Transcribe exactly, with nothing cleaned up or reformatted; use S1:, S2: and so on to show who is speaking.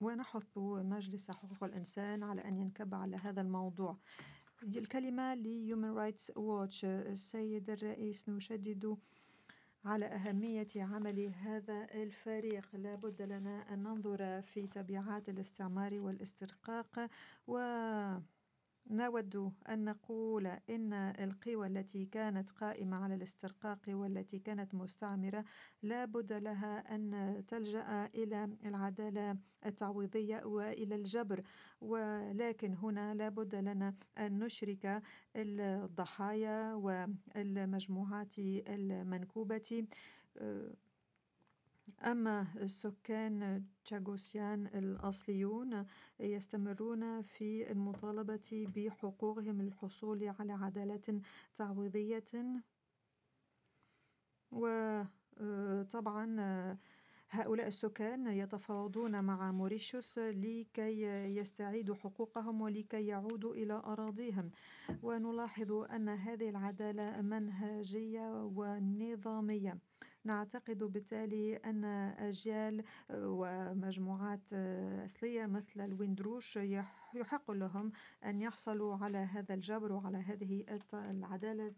S1: ونحث مجلس حقوق الإنسان على أن ينكب على هذا الموضوع. الكلمة ل Human Rights Watch. السيد الرئيس، نشدد على أهمية عمل هذا الفريق. لا بد لنا أن ننظر في تبعات الاستعمار والاسترقاق، ونود أن نقول إن القوى التي كانت قائمة على الاسترقاق والتي كانت مستعمرة لا بد لها أن تلجأ إلى العدالة التعويضية وإلى الجبر، ولكن هنا لا بد لنا أن نشرك الضحايا والمجموعات المنكوبة. أما السكان تشاغوسيان الأصليون يستمرون في المطالبة بحقوقهم للحصول على عدالة تعويضية، وطبعا هؤلاء السكان يتفاوضون مع موريشيوس لكي يستعيدوا حقوقهم ولكي يعودوا إلى أراضيهم. ونلاحظ أن هذه العدالة منهجية ونظامية. نعتقد بالتالي أن أجيال ومجموعات أصلية مثل الويندروش يحق لهم أن يحصلوا على هذا الجبر وعلى هذه العدالة